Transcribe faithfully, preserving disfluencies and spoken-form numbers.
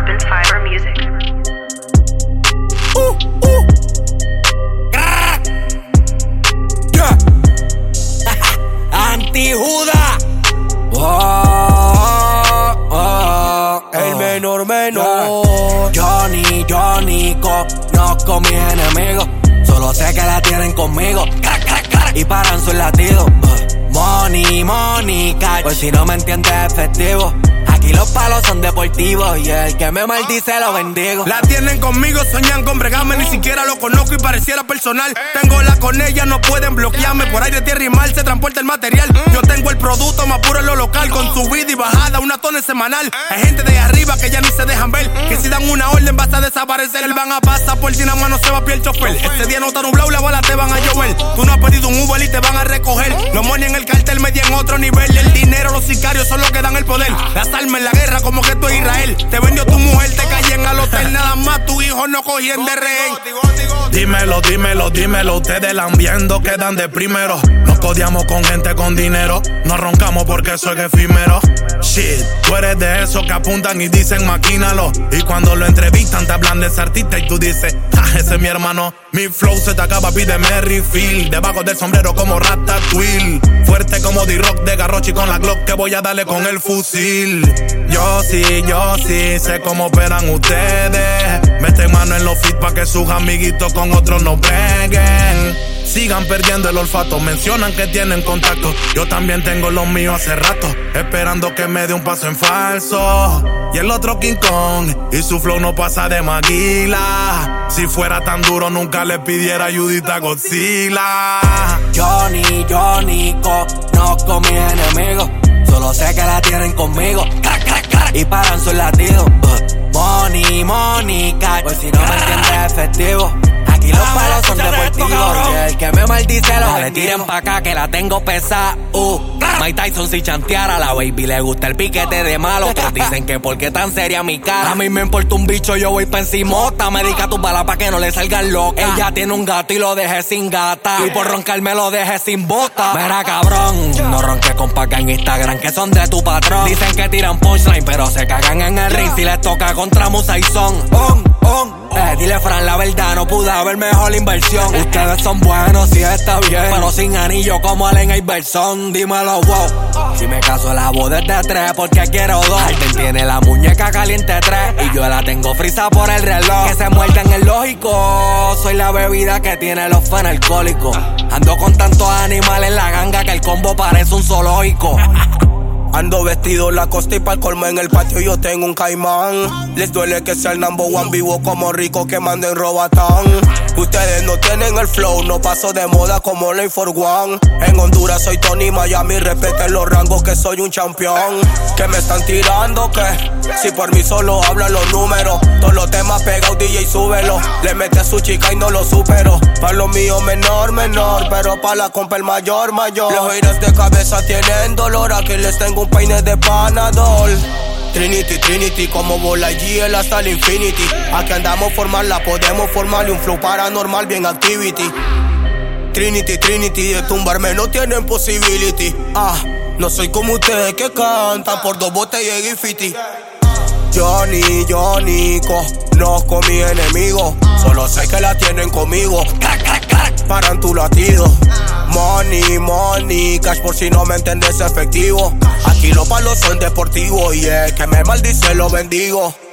Urban Fiber Music. Uh, uh. Yeah. Anti-Juda. Oh, oh, el menor menor. Johnny, Johnny, conozco mis enemigos. Solo sé que la tienen conmigo. Crack, crack, crack. Y paran sus latidos. Uh. Money, money, cash. Pues si no me entiendes, efectivo. Aquí los palos son deportivos y el que me maldice lo bendigo. La tienen conmigo, soñan con bregarme, ni siquiera lo conozco y pareciera personal. Tengo la con ella, no pueden bloquearme. Por aire, tierra y mar se transporta el material. Yo tengo el producto más puro en lo local, con subida y bajada, una tona semanal. Hay gente de arriba que ya ni se dejan ver, que si dan una orden vas a desaparecer. Van a pasar por ti, nada más no se va a pie el chofer. Este día no está nublado, las balas te van a llover. Tú no has pedido un Uber y te van a recoger. Los money en el cartel median otro nivel. El dinero, los sicarios son los que dan el poder. Las armas en la guerra como que tú es Israel. Te vendió tu mujer, te caen al hotel. Nada más tu hijo no cogían de rehén. Dímelo, dímelo, dímelo. Ustedes la han viendo, quedan de primero. Nos codiamos con gente con dinero. Nos roncamos porque soy efímero. Shit, tú eres de esos que apuntan y dicen maquínalo. Y cuando lo entrevistan te hablan de ese artista y tú dices, ah, ese es mi hermano. Mi flow se te acaba, pídeme refill. Debajo del sombrero como Ratatouille. Fuerte como D-Rock de Garrochi con la Glock que voy a darle con el fusil. Yo sí, yo sí, sé cómo operan ustedes. Meten mano en los feet pa' que sus amiguitos con otros no peguen. Sigan perdiendo el olfato, mencionan que tienen contacto. Yo también tengo los míos hace rato, esperando que me dé un paso en falso. Y el otro King Kong, y su flow no pasa de maguila. Si fuera tan duro nunca le pidiera ayudita a Godzilla. Johnny, Johnny, conozco mis enemigos. Solo sé que la tienen conmigo. Crack, crack, crack. Y paran sus latidos. Uh. Money, money, cash. Pues si no me entiendes, efectivo. Aquí los palos son deportivos y el que me maldice lo le tiren pa' acá que la tengo pesada. Uh. Mike Tyson si chanteara, a la baby le gusta el piquete de malo. Otros dicen que porque tan seria mi cara. A mí me importa un bicho, yo voy pa' encimota. Medica tu bala pa' que no le salgan loca. Ella tiene un gato y lo dejé sin gata. Y por roncar me lo dejé sin bota. Mira cabrón, no ronques con paca en Instagram que son de tu patrón. Dicen que tiran punchline pero se cagan en el ring si les toca contra Musa y Son. On, on. Eh, dile Fran la verdad, no pude haber mejor inversión. Ustedes son buenos, sí está bien, pero sin anillo como Allen Iverson. Dímelo, wow. Si me caso la voz desde tres porque quiero dos. Alden tiene la muñeca caliente tres y yo la tengo frisa por el reloj. Que se muerda en el lógico. Soy la bebida que tiene los fans alcohólicos. Ando con tantos animales en la ganga que el combo parece un zoológico. Ando vestido en la costa y pa'l colmo en el patio yo tengo un caimán. Les duele que sea el number one vivo como rico que manden robatán. Ustedes no tienen el flow, no paso de moda como Lane for One. En Honduras soy Tony, Miami, respeten los rangos que soy un campeón. Que me están tirando que si por mí solo hablan los números. Todos los temas pegados D J súbelo. Le mete a su chica y no lo supero. Pa' lo mío menor, menor, pero pa' la compa el mayor, mayor. Los giros de cabeza tienen dolor, aquí les tengo un peine de Panadol. Trinity, Trinity, como bola y G L hasta el infinity. Aquí andamos formarla, podemos formarle un flow paranormal bien activity. Trinity, Trinity, de tumbarme no tienen possibility. Ah, no soy como ustedes que cantan por dos botellas y fifty. Johnny, Johnny, conozco mi enemigo. Solo sé que la tienen conmigo. Crack, crack, crack. Paran tu latido. Money, money, cash por si no me entiendes efectivo. Aquí los palos son deportivos y el que me maldice lo bendigo.